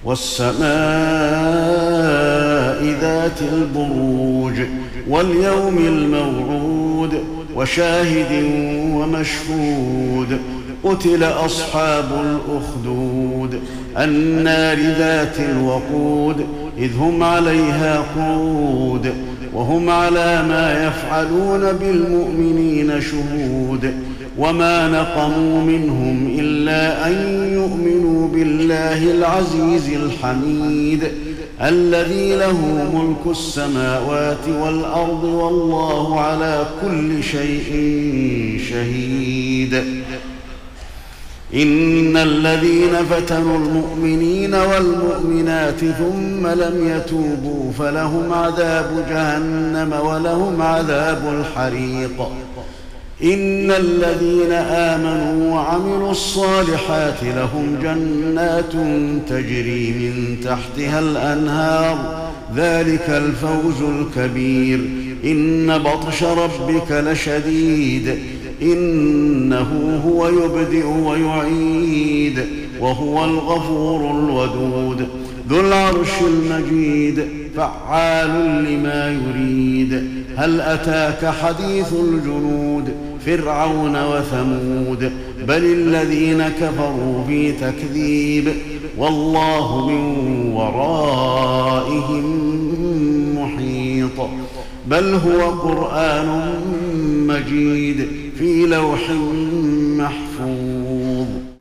والسماء ذات البروج واليوم الموعود وشاهد ومشهود قتل أصحاب الأخدود النار ذات الوقود إذ هم عليها قعود وهم على ما يفعلون بالمؤمنين شهود وما نقموا منهم إلا أن يؤمنوا بالله العزيز الحميد الذي له ملك السماوات والأرض والله على كل شيء شهيد إن الذين فتنوا المؤمنين والمؤمنات ثم لم يتوبوا فلهم عذاب جهنم ولهم عذاب الحريق إن الذين آمنوا وعملوا الصالحات لهم جنات تجري من تحتها الأنهار ذلك الفوز الكبير إن بطش ربك لشديد إنه هو يبدئ ويعيد وهو الغفور الودود ذو العرش المجيد فعال لما يريد هل أتاك حديث الجنود فرعون وثمود بل الذين كفروا في تكذيب والله من ورائهم محيط بل هو قرآن مجيد في لوح محفوظ